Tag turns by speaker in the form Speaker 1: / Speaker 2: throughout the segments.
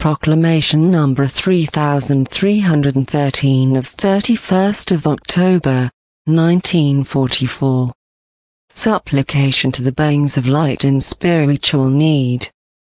Speaker 1: Proclamation number 3313 of 31st of October, 1944. Supplication to the beings of light in spiritual need.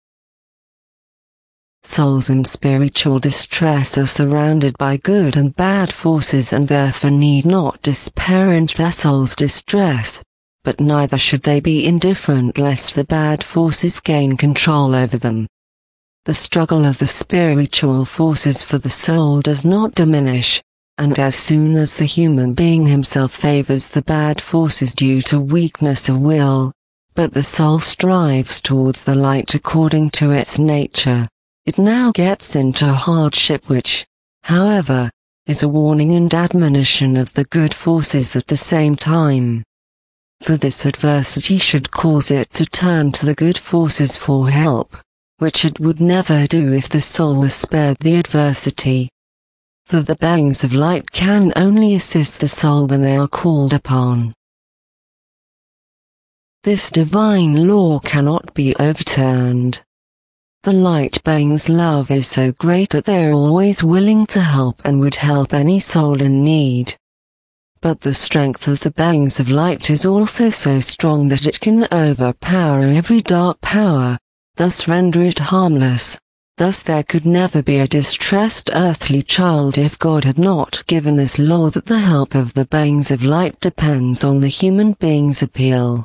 Speaker 1: Souls in spiritual distress are surrounded by good and bad forces and therefore need not despair in their soul's distress, but neither should they be indifferent lest the bad forces gain control over them. The struggle of the spiritual forces for the soul does not diminish, and as soon as the human being himself favors the bad forces due to weakness of will, but the soul strives towards the light according to its nature, it now gets into hardship which, however, is a warning and admonition of the good forces at the same time. For this adversity should cause it to turn to the good forces for help, which it would never do if the soul was spared the adversity. For the beings of light can only assist the soul when they are called upon. This divine law cannot be overturned. The light beings' love is so great that they are always willing to help and would help any soul in need. But the strength of the beings of light is also so strong that it can overpower every dark power, thus render it harmless. Thus there could never be a distressed earthly child if God had not given this law that the help of the beings of light depends on the human being's appeal.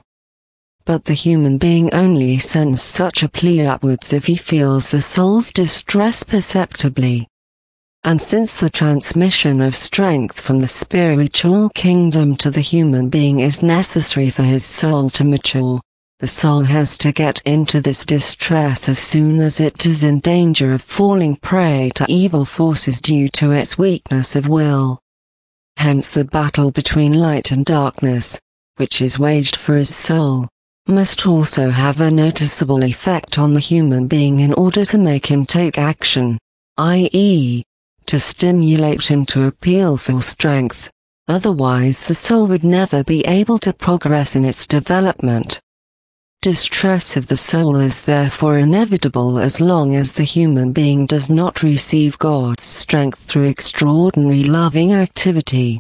Speaker 1: But the human being only sends such a plea upwards if he feels the soul's distress perceptibly. And since the transmission of strength from the spiritual kingdom to the human being is necessary for his soul to mature, the soul has to get into this distress as soon as it is in danger of falling prey to evil forces due to its weakness of will. Hence the battle between light and darkness, which is waged for his soul, must also have a noticeable effect on the human being in order to make him take action, i.e., to stimulate him to appeal for strength, otherwise the soul would never be able to progress in its development. Distress of the soul is therefore inevitable as long as the human being does not receive God's strength through extraordinary loving activity.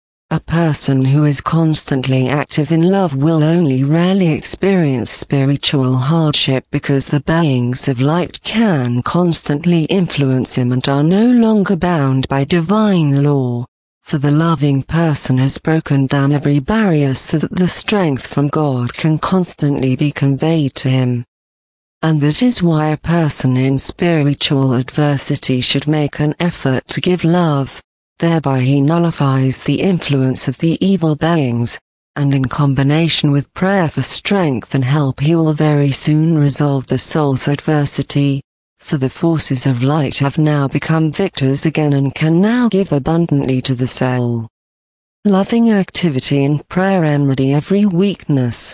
Speaker 1: A person who is constantly active in love will only rarely experience spiritual hardship because the beings of light can constantly influence him and are no longer bound by divine law, for the loving person has broken down every barrier so that the strength from God can constantly be conveyed to him. And that is why a person in spiritual adversity should make an effort to give love. Thereby he nullifies the influence of the evil beings, and in combination with prayer for strength and help he will very soon resolve the soul's adversity, for the forces of light have now become victors again and can now give abundantly to the soul. Loving activity and prayer remedy every weakness.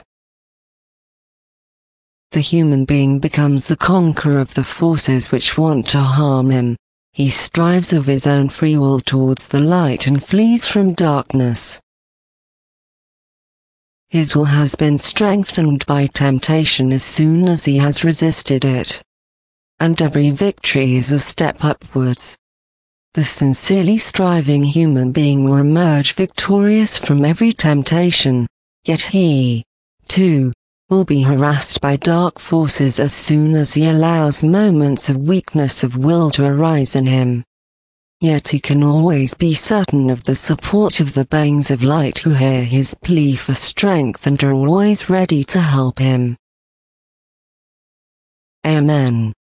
Speaker 1: The human being becomes the conqueror of the forces which want to harm him. He strives of his own free will towards the light and flees from darkness. His will has been strengthened by temptation as soon as he has resisted it. And every victory is a step upwards. The sincerely striving human being will emerge victorious from every temptation, yet he, too, will be harassed by dark forces as soon as he allows moments of weakness of will to arise in him. Yet he can always be certain of the support of the beings of light who hear his plea for strength and are always ready to help him. Amen.